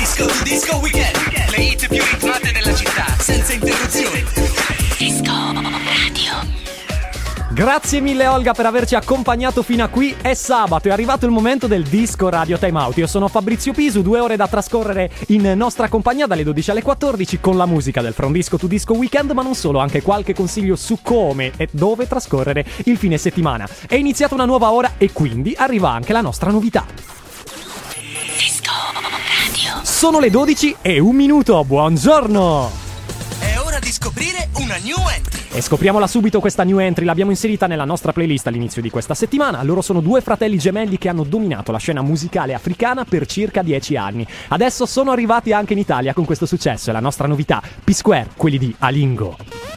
disco to disco weekend. Le hit più ritmate della città, senza interruzioni. Disco Radio. Grazie mille Olga per averci accompagnato fino a qui. È sabato, è arrivato il momento del Disco Radio Time Out. Io sono Fabrizio Pisu, 2 ore da trascorrere in nostra compagnia dalle 12 alle 14 con la musica del From Disco to Disco Weekend, ma non solo, anche qualche consiglio su come e dove trascorrere il fine settimana. È iniziata una nuova ora e quindi arriva anche la nostra novità. Disco Radio. Sono le 12 e 1 minuto, buongiorno! È ora di scoprire una new entry. E scopriamola subito questa new entry, l'abbiamo inserita nella nostra playlist all'inizio di questa settimana. Loro sono 2 fratelli gemelli che hanno dominato la scena musicale africana per circa 10 anni. Adesso sono arrivati anche in Italia con questo successo, è la nostra novità, P-Square, quelli di Alingo.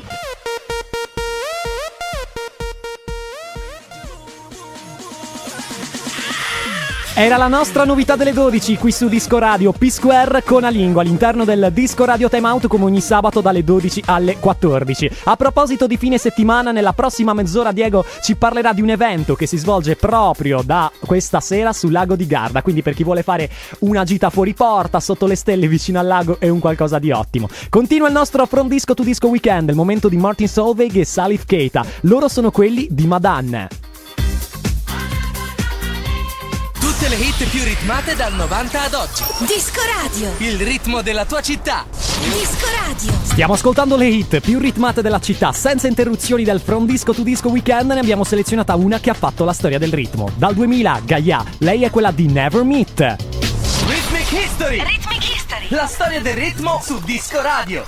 Era la nostra novità delle 12 qui su Disco Radio, P-Square con Alingo all'interno del Disco Radio Time Out come ogni sabato dalle 12 alle 14. A proposito di fine settimana, nella prossima mezz'ora Diego ci parlerà di un evento che si svolge proprio da questa sera sul lago di Garda, quindi per chi vuole fare una gita fuori porta, sotto le stelle, vicino al lago, è un qualcosa di ottimo. Continua il nostro From Disco to Disco Weekend, il momento di Martin Solveig e Salif Keita. Loro sono quelli di Madan. Tutte le hit più ritmate dal 90 ad oggi. Disco Radio. Il ritmo della tua città. Disco Radio. Stiamo ascoltando le hit più ritmate della città senza interruzioni del From Disco to Disco Weekend. Ne abbiamo selezionata una che ha fatto la storia del ritmo. Dal 2000, Gaia, lei è quella di Never Meet. Rhythmic History. Rhythmic History. La storia del ritmo su Disco Radio.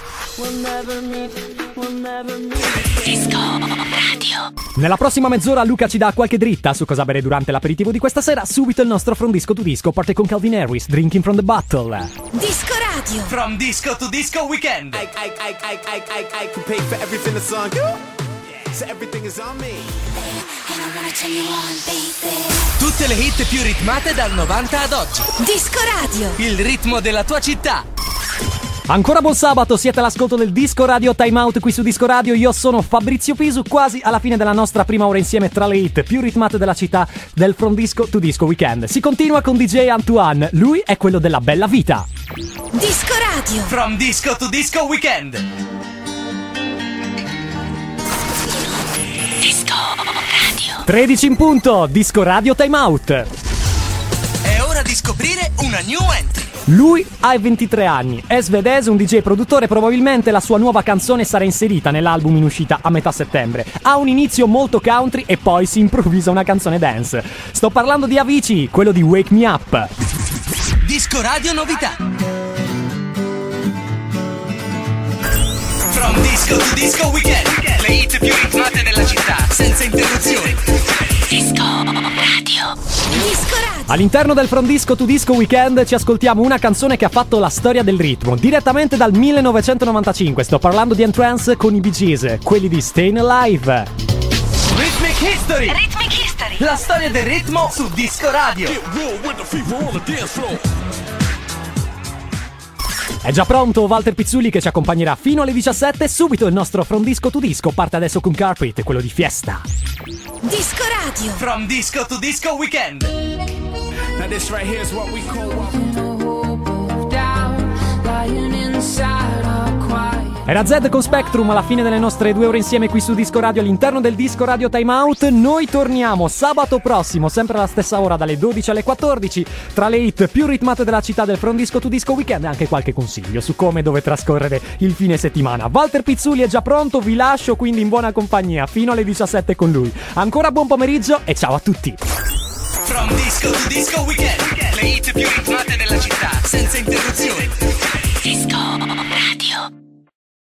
Disco Radio. Nella prossima mezz'ora Luca ci dà qualche dritta su cosa bere durante l'aperitivo di questa sera. Subito il nostro From Disco to Disco parte con Calvin Harris, Drinking from the Bottle. Disco Radio. From Disco to Disco Weekend. I can pay for everything that's on you. So everything is on me. And I wanna turn you on, baby. Tutte le hit più ritmate dal 90 ad oggi. Disco Radio. Il ritmo della tua città. Ancora buon sabato, siete all'ascolto del Disco Radio Time Out qui su Disco Radio. Io sono Fabrizio Pisu, quasi alla fine della nostra prima ora insieme tra le hit più ritmate della città del From Disco to Disco Weekend. Si continua con DJ Antoine, lui è quello della bella vita. Disco Radio. From Disco to Disco Weekend. Disco Radio. 13 in punto, Disco Radio Time Out. È ora di scoprire una new entry. Lui ha 23 anni, è svedese, un DJ produttore, probabilmente la sua nuova canzone sarà inserita nell'album in uscita a metà settembre. Ha un inizio molto country e poi si improvvisa una canzone dance. Sto parlando di Avicii, quello di Wake Me Up. Disco Radio novità. From Disco to Disco Weekend. Le hit più ritmate della città, senza interruzioni. Disco Radio. Disco Radio. All'interno del From Disco to Disco Weekend ci ascoltiamo una canzone che ha fatto la storia del ritmo, direttamente dal 1995. Sto parlando di Entrance con i Bee Gees, quelli di Stayin' Alive. Rhythmic History. Rhythmic History. La storia del ritmo su Disco Radio. È già pronto Walter Pizzulli che ci accompagnerà fino alle 17. Subito il nostro From Disco to Disco parte adesso con Carpet, quello di Fiesta. Disco Radio. From Disco to Disco Weekend. Now this right here is what we call Era Zed con Spectrum alla fine delle nostre 2 ore insieme qui su Disco Radio all'interno del Disco Radio Time Out. Noi torniamo sabato prossimo, sempre alla stessa ora, dalle 12 alle 14, tra le hit più ritmate della città del From Disco to Disco Weekend e anche qualche consiglio su come e dove trascorrere il fine settimana. Walter Pizzulli è già pronto, vi lascio quindi in buona compagnia fino alle 17 con lui. Ancora buon pomeriggio e ciao a tutti. From Disco to Disco Weekend. Le hit più ritmate della città, senza interruzioni.